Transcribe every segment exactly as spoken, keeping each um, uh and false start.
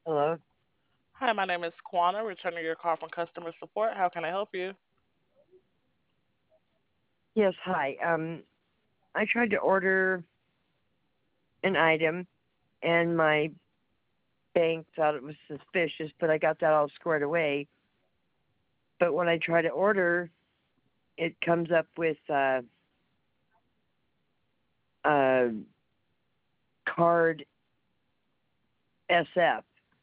Hello. Hi, my name is Quana, returning your call from customer support. How can I help you? Yes, hi. Um, I tried to order an item, and my bank thought it was suspicious, but I got that all squared away. But when I try to order, it comes up with uh, uh, card S F.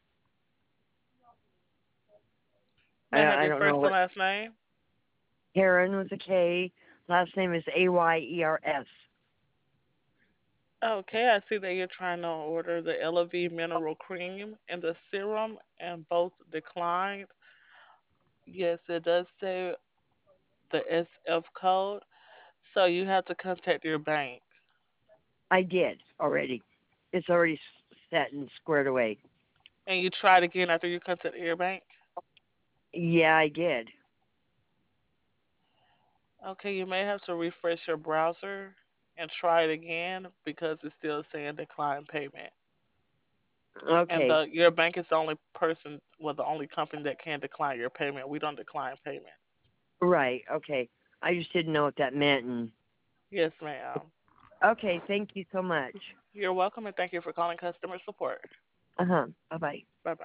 I, May I have I your don't know first and what. last name? Karen with a K. Last name is A Y E R S. Okay, I see that you're trying to order the Elevie mineral cream and the serum, and both declined. Yes, it does say the S F code, so you have to contact your bank. I did already. It's already set and squared away. And you tried again after you contacted your bank? Yeah, I did. Okay, you may have to refresh your browser and try it again because it's still saying decline payment. And Okay. the your bank is the only person, well, the only company that can decline your payment. We don't decline payments. Right. Okay. I just didn't know what that meant. And Yes, ma'am. okay. Thank you so much. You're welcome and thank you for calling customer support. Uh huh. Bye bye. Bye bye.